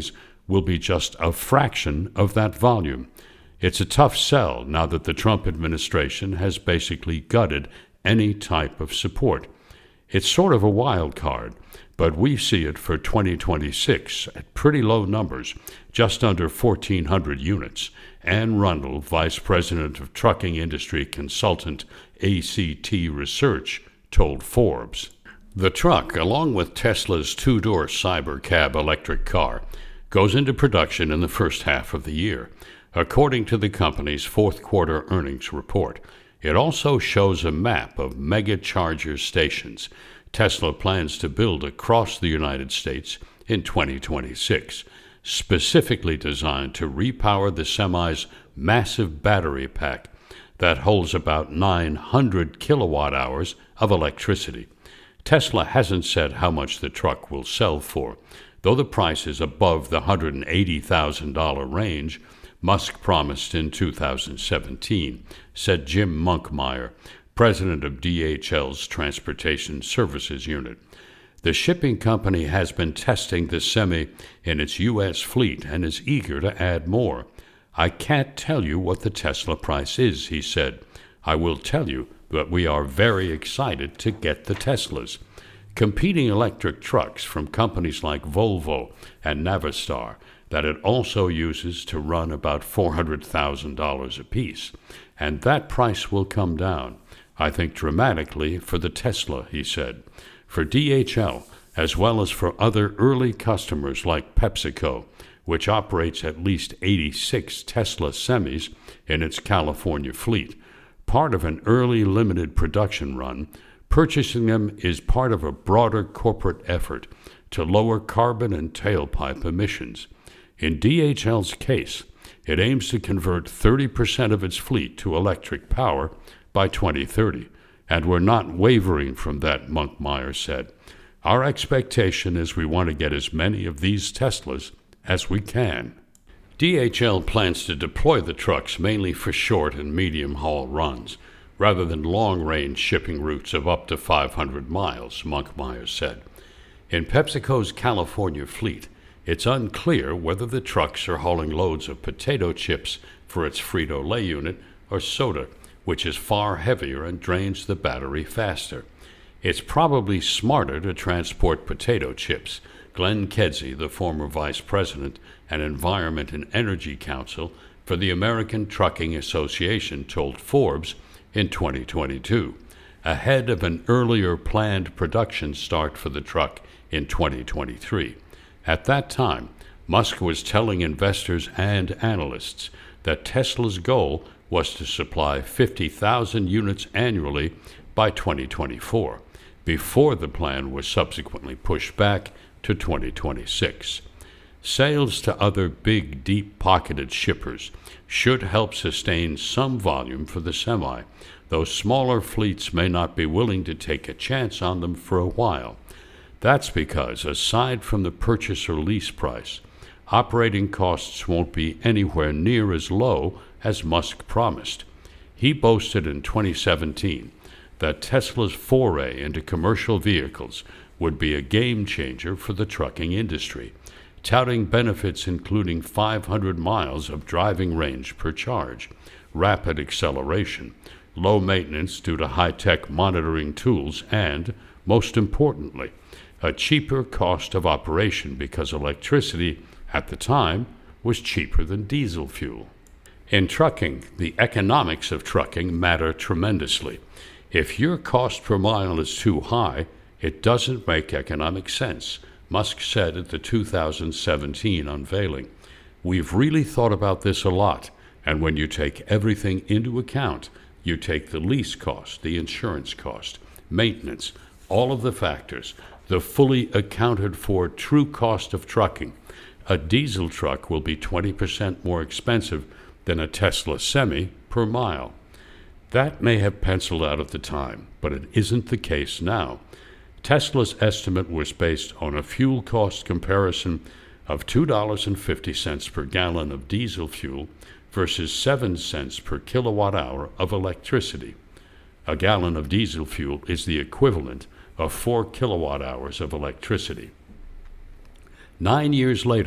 will be just a fraction of that volume. It's a tough sell now that the Trump administration has basically gutted any type of support. It's sort of a wild card, but we see it for twenty twenty-six at pretty low numbers, just under fourteen hundred units. Ann Rundle, Vice President of Trucking Industry Consultant, A C T Research, told Forbes. The truck, along with Tesla's two-door Cybercab electric car, goes into production in the first half of the year, according to the company's fourth quarter earnings report. It also shows a map of mega charger stations Tesla plans to build across the United States in twenty twenty-six, specifically designed to repower the semi's massive battery pack that holds about nine hundred kilowatt hours of electricity. Tesla hasn't said how much the truck will sell for, though the price is above the one hundred eighty thousand dollars range Musk promised in two thousand seventeen, said Jim Monkmeyer, president of D H L's Transportation Services Unit. The shipping company has been testing the Semi in its U S fleet and is eager to add more. I can't tell you what the Tesla price is, he said. I will tell you that we are very excited to get the Teslas. Competing electric trucks from companies like Volvo and Navistar that it also uses to run about four hundred thousand dollars apiece. And that price will come down, I think, dramatically for the Tesla, he said. For D H L, as well as for other early customers like PepsiCo, which operates at least eighty-six Tesla semis in its California fleet, part of an early limited production run, purchasing them is part of a broader corporate effort to lower carbon and tailpipe emissions. In D H L's case, it aims to convert thirty percent of its fleet to electric power by twenty thirty, and we're not wavering from that, Monkmeyer said. Our expectation is we want to get as many of these Teslas as we can. D H L plans to deploy the trucks mainly for short and medium-haul runs, rather than long-range shipping routes of up to five hundred miles, Monkmeyer said. In PepsiCo's California fleet, it's unclear whether the trucks are hauling loads of potato chips for its Frito-Lay unit or soda, which is far heavier and drains the battery faster. It's probably smarter to transport potato chips, Glenn Kedzie, the former vice president and Environment and Energy Counsel for the American Trucking Association, told Forbes in twenty twenty-two, ahead of an earlier planned production start for the truck in twenty twenty-three. At that time, Musk was telling investors and analysts that Tesla's goal was to supply fifty thousand units annually by twenty twenty-four, before the plan was subsequently pushed back to twenty twenty-six. Sales to other big, deep-pocketed shippers should help sustain some volume for the Semi, though smaller fleets may not be willing to take a chance on them for a while. That's because, aside from the purchase or lease price, operating costs won't be anywhere near as low as Musk promised. He boasted in twenty seventeen that Tesla's foray into commercial vehicles would be a game changer for the trucking industry, touting benefits including five hundred miles of driving range per charge, rapid acceleration, low maintenance due to high-tech monitoring tools, and, most importantly, a cheaper cost of operation because electricity, at the time, was cheaper than diesel fuel. In trucking, the economics of trucking matter tremendously. If your cost per mile is too high, it doesn't make economic sense, Musk said at the two thousand seventeen unveiling. We've really thought about this a lot, and when you take everything into account, you take the lease cost, the insurance cost, maintenance, all of the factors, the fully accounted for true cost of trucking. A diesel truck will be twenty percent more expensive than a Tesla Semi per mile. That may have penciled out at the time, but it isn't the case now. Tesla's estimate was based on a fuel cost comparison of two dollars and fifty cents per gallon of diesel fuel versus seven cents per kilowatt hour of electricity. A gallon of diesel fuel is the equivalent of four kilowatt hours of electricity. Nine years later,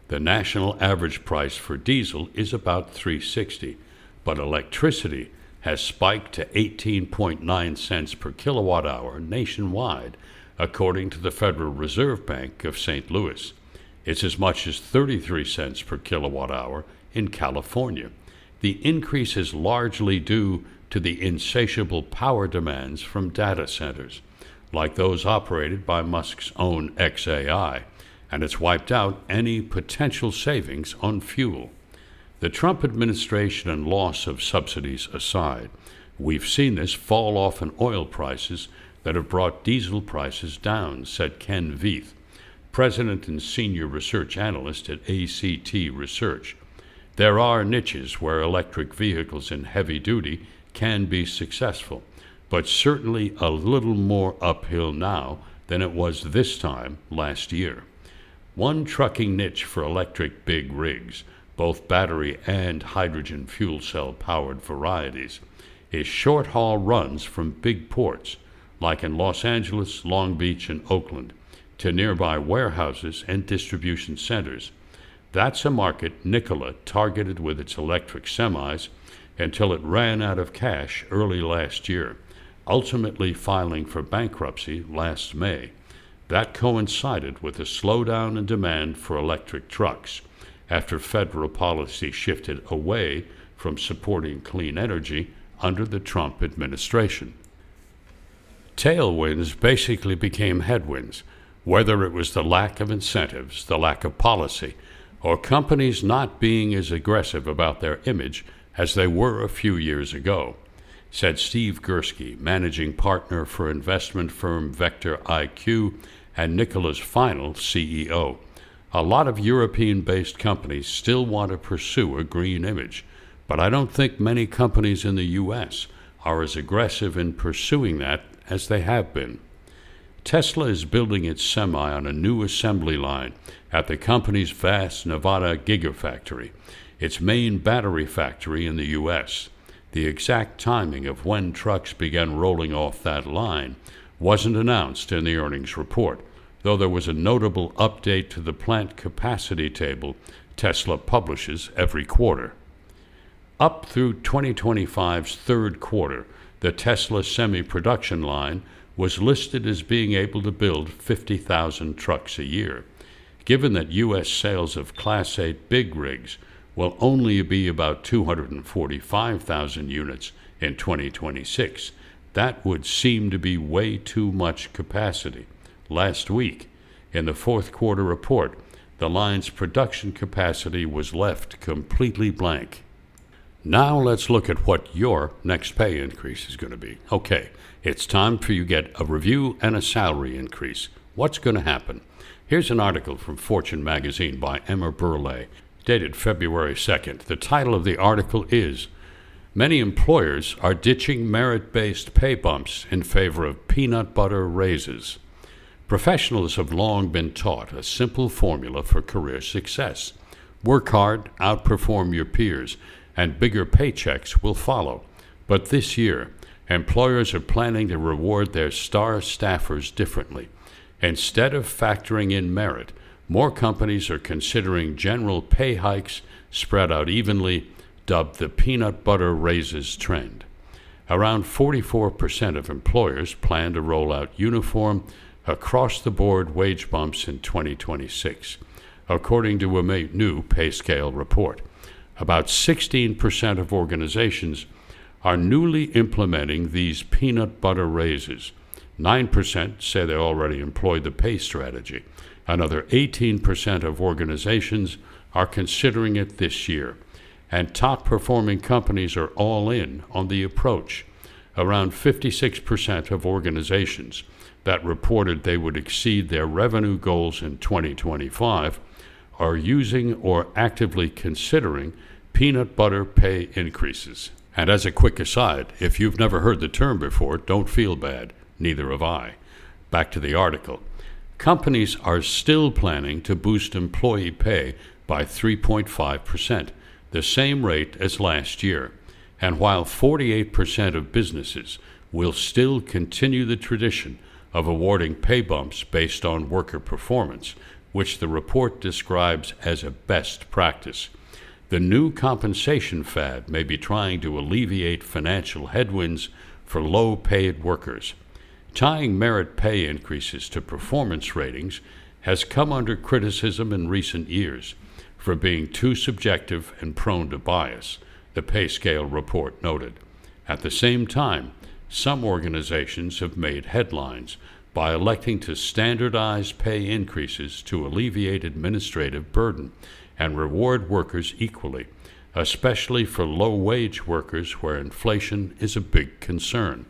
The national average price for diesel is about three dollars and sixty cents, but electricity has spiked to eighteen point nine cents per kilowatt hour nationwide, according to the Federal Reserve Bank of Saint Louis. It's as much as thirty-three cents per kilowatt hour in California. The increase is largely due to the insatiable power demands from data centers, like those operated by Musk's own X A I, and it's wiped out any potential savings on fuel. The Trump administration and loss of subsidies aside, we've seen this fall off in oil prices that have brought diesel prices down, said Ken Veith, president and senior research analyst at A C T Research. There are niches where electric vehicles in heavy duty can be successful, but certainly a little more uphill now than it was this time last year. One trucking niche for electric big rigs, both battery and hydrogen fuel cell powered varieties, is short-haul runs from big ports, like in Los Angeles, Long Beach, and Oakland, to nearby warehouses and distribution centers. That's a market Nikola targeted with its electric semis until it ran out of cash early last year, ultimately filing for bankruptcy last May. That coincided with a slowdown in demand for electric trucks after federal policy shifted away from supporting clean energy under the Trump administration. Tailwinds basically became headwinds, whether it was the lack of incentives, the lack of policy, or companies not being as aggressive about their image as they were a few years ago, said Steve Gursky, managing partner for investment firm Vector I Q and Nikola's final C E O. A lot of European-based companies still want to pursue a green image, but I don't think many companies in the U S are as aggressive in pursuing that as they have been. Tesla is building its Semi on a new assembly line at the company's vast Nevada Gigafactory, its main battery factory in the U S. The exact timing of when trucks began rolling off that line wasn't announced in the earnings report, though there was a notable update to the plant capacity table Tesla publishes every quarter. Up through twenty twenty-five's third quarter, the Tesla semi-production line was listed as being able to build fifty thousand trucks a year. Given that U S sales of Class eight big rigs will only be about two hundred forty-five thousand units in twenty twenty-six, that would seem to be way too much capacity. Last week, in the fourth quarter report, the line's production capacity was left completely blank. Now let's look at what your next pay increase is going to be. Okay, it's time for you to get a review and a salary increase. What's going to happen? Here's an article from Fortune magazine by Emma Burley, dated February second. The title of the article is, "Many employers are ditching merit-based pay bumps in favor of peanut butter raises." Professionals have long been taught a simple formula for career success. Work hard, outperform your peers, and bigger paychecks will follow. But this year, employers are planning to reward their star staffers differently. Instead of factoring in merit, more companies are considering general pay hikes spread out evenly, dubbed the peanut butter raises trend. Around forty-four percent of employers plan to roll out uniform, across-the-board wage bumps in twenty twenty-six, according to a new pay scale report. About sixteen percent of organizations are newly implementing these peanut butter raises. nine percent say they already employed the pay strategy. Another eighteen percent of organizations are considering it this year. And top-performing companies are all in on the approach. Around fifty-six percent of organizations that reported they would exceed their revenue goals in twenty twenty-five are using or actively considering peanut butter pay increases. And as a quick aside, if you've never heard the term before, don't feel bad. Neither have I. Back to the article. Companies are still planning to boost employee pay by three point five percent, the same rate as last year. And while forty-eight percent of businesses will still continue the tradition of awarding pay bumps based on worker performance, which the report describes as a best practice. The new compensation fad may be trying to alleviate financial headwinds for low-paid workers. Tying merit pay increases to performance ratings has come under criticism in recent years for being too subjective and prone to bias, the pay scale report noted. At the same time, some organizations have made headlines by electing to standardize pay increases to alleviate administrative burden and reward workers equally, especially for low-wage workers where inflation is a big concern.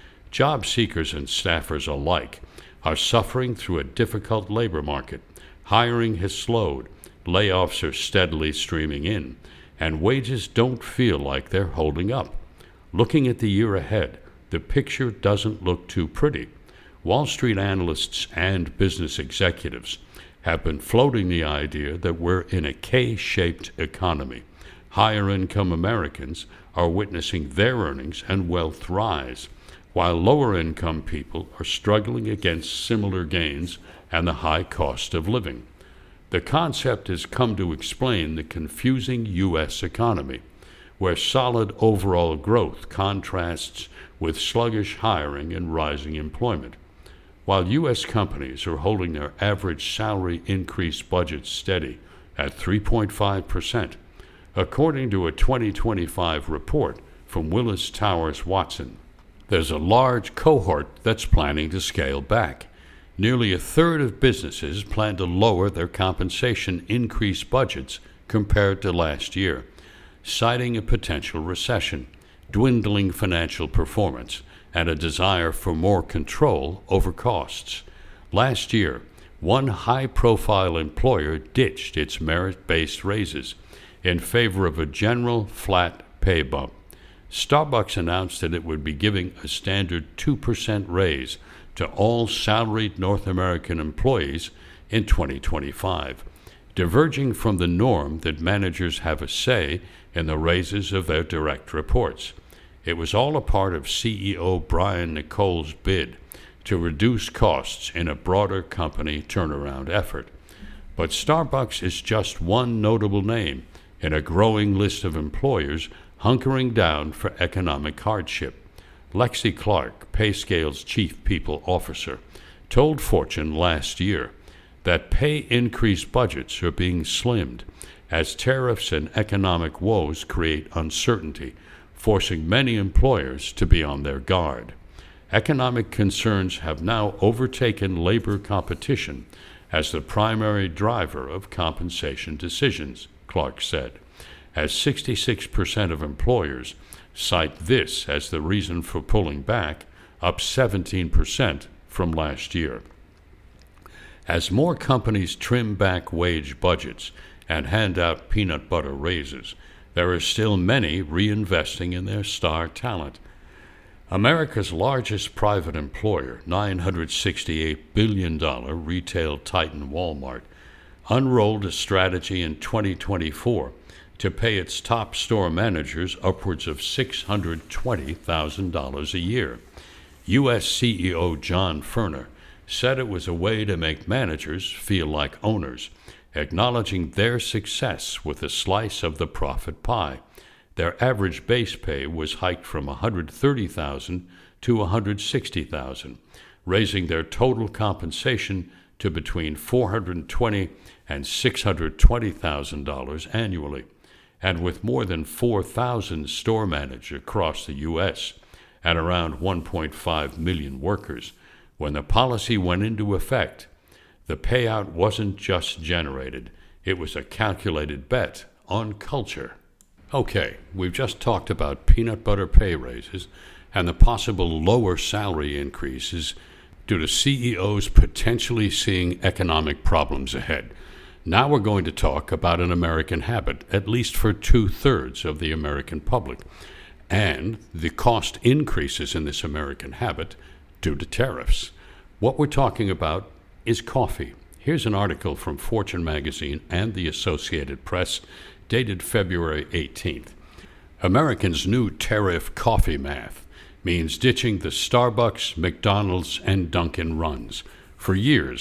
Job seekers and staffers alike are suffering through a difficult labor market. Hiring has slowed, layoffs are steadily streaming in, and wages don't feel like they're holding up. Looking at the year ahead, the picture doesn't look too pretty. Wall Street analysts and business executives have been floating the idea that we're in a K-shaped economy. Higher-income Americans are witnessing their earnings and wealth rise, while lower-income people are struggling against similar gains and the high cost of living. The concept has come to explain the confusing U S economy, where solid overall growth contrasts with sluggish hiring and rising employment. While U S companies are holding their average salary increase budgets steady at three point five percent, according to a twenty twenty-five report from Willis Towers Watson, there's a large cohort that's planning to scale back. Nearly a third of businesses plan to lower their compensation increase budgets compared to last year, citing a potential recession, dwindling financial performance, and a desire for more control over costs. Last year, one high-profile employer ditched its merit-based raises in favor of a general flat pay bump. Starbucks announced that it would be giving a standard two percent raise to all salaried North American employees in twenty twenty-five, diverging from the norm that managers have a say in the raises of their direct reports. It was all a part of C E O Brian Niccol's bid to reduce costs in a broader company turnaround effort. But Starbucks is just one notable name in a growing list of employers hunkering down for economic hardship. Lexi Clark, PayScale's chief people officer, told Fortune last year that pay increase budgets are being slimmed as tariffs and economic woes create uncertainty, forcing many employers to be on their guard. Economic concerns have now overtaken labor competition as the primary driver of compensation decisions, Clark said, as sixty-six percent of employers cite this as the reason for pulling back, up seventeen percent from last year. As more companies trim back wage budgets and hand out peanut butter raises, there are still many reinvesting in their star talent. America's largest private employer, nine hundred sixty-eight billion dollars retail titan Walmart, unrolled a strategy in twenty twenty-four to pay its top store managers upwards of six hundred twenty thousand dollars a year. U S C E O John Furner said it was a way to make managers feel like owners, acknowledging their success with a slice of the profit pie. Their average base pay was hiked from one hundred thirty thousand dollars to one hundred sixty thousand dollars, raising their total compensation to between four hundred twenty thousand dollars and six hundred twenty thousand dollars annually. And with more than four thousand store managers across the U S and around one point five million workers, when the policy went into effect, the payout wasn't just generated, it was a calculated bet on culture. Okay, we've just talked about peanut butter pay raises and the possible lower salary increases due to C E Os potentially seeing economic problems ahead. Now we're going to talk about an American habit, at least for two-thirds of the American public, and the cost increases in this American habit due to tariffs. What we're talking about is coffee. Here's an article from Fortune magazine and the Associated Press, dated February eighteenth. Americans' new tariff coffee math means ditching the Starbucks, McDonald's, and Dunkin' runs. For years,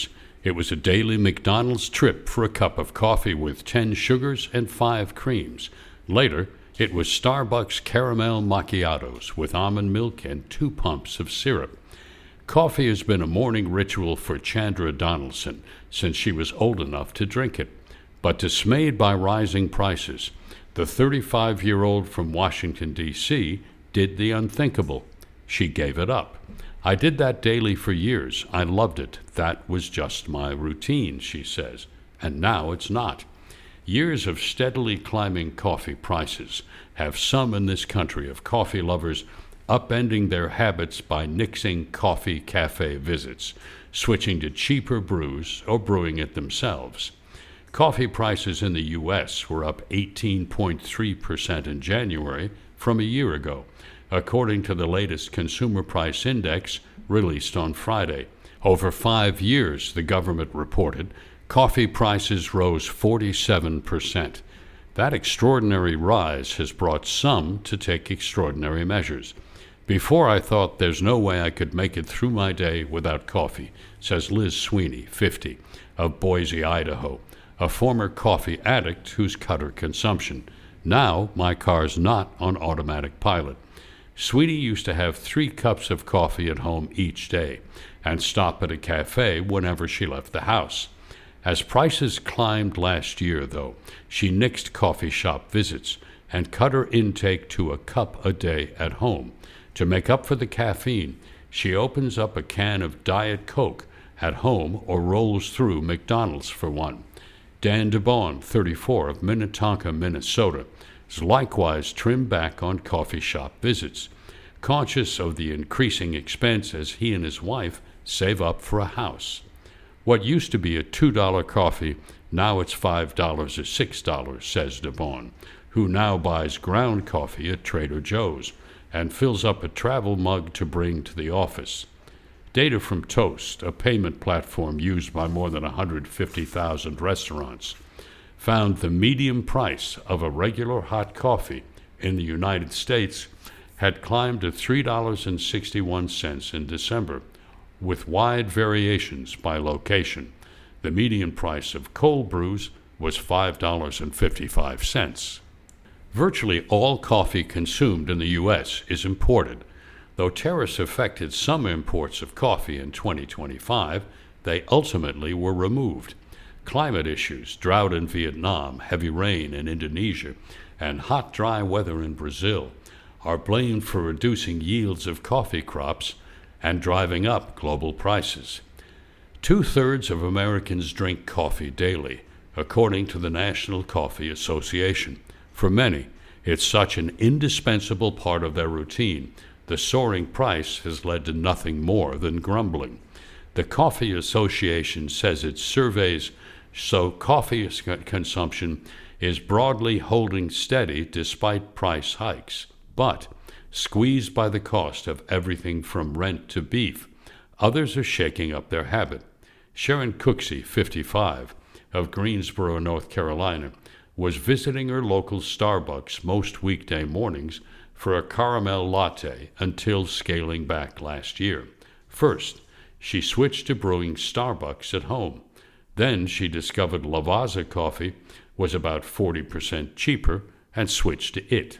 It was a daily McDonald's trip for a cup of coffee with ten sugars and five creams. Later, it was Starbucks caramel macchiatos with almond milk and two pumps of syrup. Coffee has been a morning ritual for Chandra Donaldson since she was old enough to drink it. But dismayed by rising prices, the thirty-five-year-old from Washington, D C did the unthinkable. She gave it up. I did that daily for years. I loved it. That was just my routine, she says. And now it's not. Years of steadily climbing coffee prices have some in this country of coffee lovers upending their habits by nixing coffee cafe visits, switching to cheaper brews, or brewing it themselves. Coffee prices in the U S were up eighteen point three percent in January from a year ago, according to the latest Consumer Price Index released on Friday. Over five years, the government reported, coffee prices rose forty-seven percent. That extraordinary rise has brought some to take extraordinary measures. Before I thought there's no way I could make it through my day without coffee, says Liz Sweeney, fifty, of Boise, Idaho, a former coffee addict who's cut her consumption. Now my car's not on automatic pilot. Sweeney used to have three cups of coffee at home each day and stop at a cafe whenever she left the house. As prices climbed last year, though, she nixed coffee shop visits and cut her intake to a cup a day at home. To make up for the caffeine, she opens up a can of Diet Coke at home or rolls through McDonald's for one. Dan DeBon, thirty-four, of Minnetonka, Minnesota, is likewise trimmed back on coffee shop visits, conscious of the increasing expense as he and his wife save up for a house. What used to be a two dollar coffee, now it's five dollars or six dollars, says DeBon, who now buys ground coffee at Trader Joe's and fills up a travel mug to bring to the office. Data from Toast, a payment platform used by more than one hundred fifty thousand restaurants, found the median price of a regular hot coffee in the United States had climbed to three dollars and sixty-one cents in December, with wide variations by location. The median price of cold brews was five dollars and fifty-five cents. Virtually all coffee consumed in the U S is imported. Though tariffs affected some imports of coffee in twenty twenty-five, they ultimately were removed. Climate issues, drought in Vietnam, heavy rain in Indonesia, and hot, dry weather in Brazil are blamed for reducing yields of coffee crops and driving up global prices. Two-thirds of Americans drink coffee daily, according to the National Coffee Association. For many, it's such an indispensable part of their routine. The soaring price has led to nothing more than grumbling. The Coffee Association says its surveys show coffee consumption is broadly holding steady despite price hikes, but squeezed by the cost of everything from rent to beef, others are shaking up their habit. Sharon Cooksey, fifty-five, of Greensboro, North Carolina, was visiting her local Starbucks most weekday mornings for a caramel latte until scaling back last year. First, she switched to brewing Starbucks at home. Then she discovered Lavazza coffee was about forty percent cheaper and switched to it.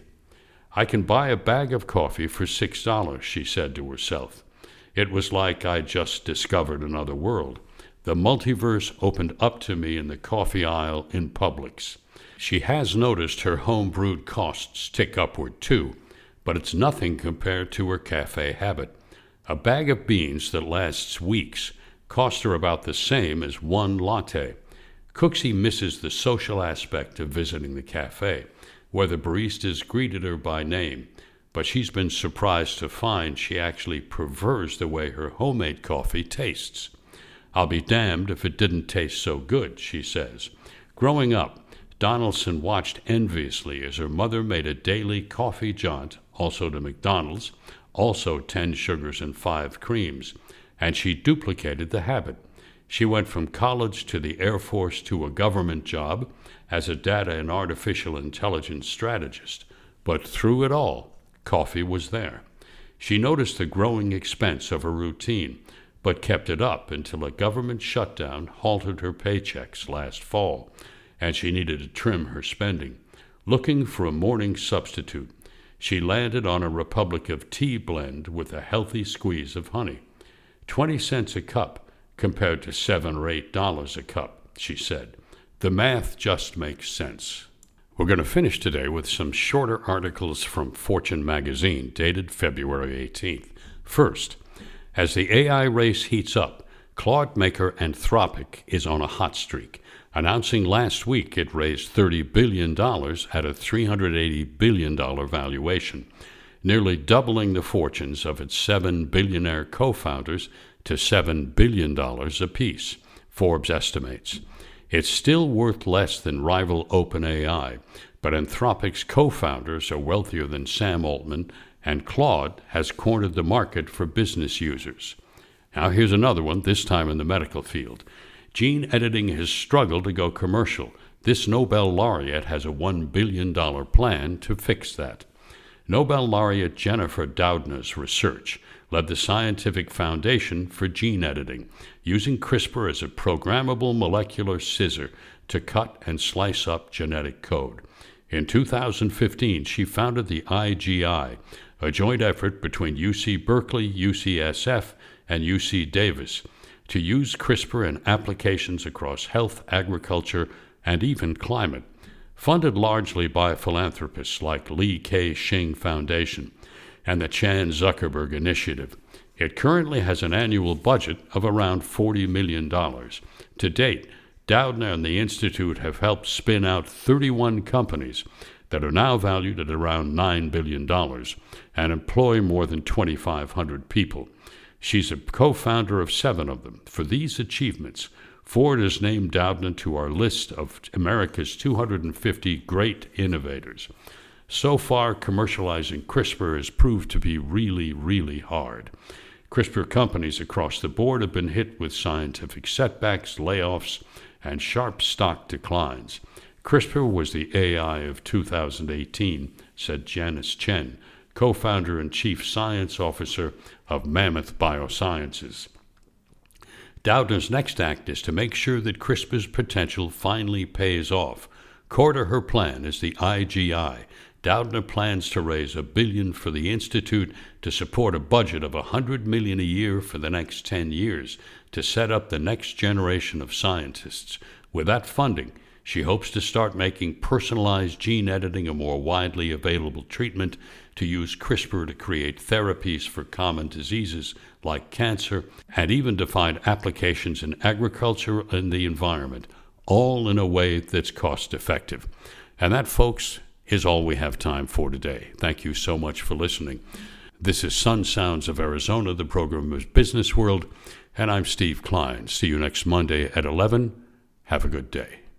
I can buy a bag of coffee for six dollars, she said to herself. It was like I just discovered another world. The multiverse opened up to me in the coffee aisle in Publix. She has noticed her home-brewed costs tick upward too, but it's nothing compared to her cafe habit. A bag of beans that lasts weeks costs her about the same as one latte. Cooksey misses the social aspect of visiting the cafe, where the baristas greeted her by name, but she's been surprised to find she actually prefers the way her homemade coffee tastes. I'll be damned if it didn't taste so good, she says. Growing up, Donaldson watched enviously as her mother made a daily coffee jaunt, also to McDonald's, also ten sugars and five creams, and she duplicated the habit. She went from college to the Air Force to a government job as a data and artificial intelligence strategist, but through it all, coffee was there. She noticed the growing expense of her routine, but kept it up until a government shutdown halted her paychecks last fall, and she needed to trim her spending. Looking for a morning substitute, she landed on a Republic of Tea blend with a healthy squeeze of honey. Twenty cents a cup compared to seven or eight dollars a cup, she said. The math just makes sense. We're going to finish today with some shorter articles from Fortune magazine, dated February eighteenth. First, as the A I race heats up, Claude maker Anthropic is on a hot streak, announcing last week it raised thirty billion dollars at a three hundred eighty billion dollars valuation, nearly doubling the fortunes of its seven billionaire co-founders to seven billion dollars apiece, Forbes estimates. It's still worth less than rival OpenAI, but Anthropic's co-founders are wealthier than Sam Altman, and Claude has cornered the market for business users. Now here's another one, this time in the medical field. Gene editing has struggled to go commercial. This Nobel laureate has a one billion dollars plan to fix that. Nobel laureate Jennifer Doudna's research led the Scientific Foundation for Gene Editing, using CRISPR as a programmable molecular scissor to cut and slice up genetic code. In two thousand fifteen, she founded the I G I, a joint effort between U C Berkeley, U C S F, and U C Davis, to use CRISPR in applications across health, agriculture, and even climate. Funded largely by philanthropists like Li Ka-shing Foundation and the Chan Zuckerberg Initiative, it currently has an annual budget of around forty million dollars. To date, Doudna and the Institute have helped spin out thirty-one companies that are now valued at around nine billion dollars and employ more than twenty-five hundred people. She's a co-founder of seven of them. For these achievements, Ford has named Doudna to our list of America's two hundred fifty great innovators. So far, commercializing CRISPR has proved to be really, really hard. CRISPR companies across the board have been hit with scientific setbacks, layoffs, and sharp stock declines. CRISPR was the A I of two thousand eighteen, said Janice Chen, co-founder and chief science officer of Mammoth Biosciences. Doudna's next act is to make sure that CRISPR's potential finally pays off. Core to her plan is the I G I. Doudna plans to raise a billion for the Institute to support a budget of one hundred million dollars a year for the next ten years to set up the next generation of scientists. With that funding, she hopes to start making personalized gene editing a more widely available treatment, to use CRISPR to create therapies for common diseases like cancer, and even to find applications in agriculture and the environment, all in a way that's cost-effective. And that, folks, is all we have time for today. Thank you so much for listening. This is Sun Sounds of Arizona. The program is Business World, and I'm Steve Klein. See you next Monday at eleven. Have a good day.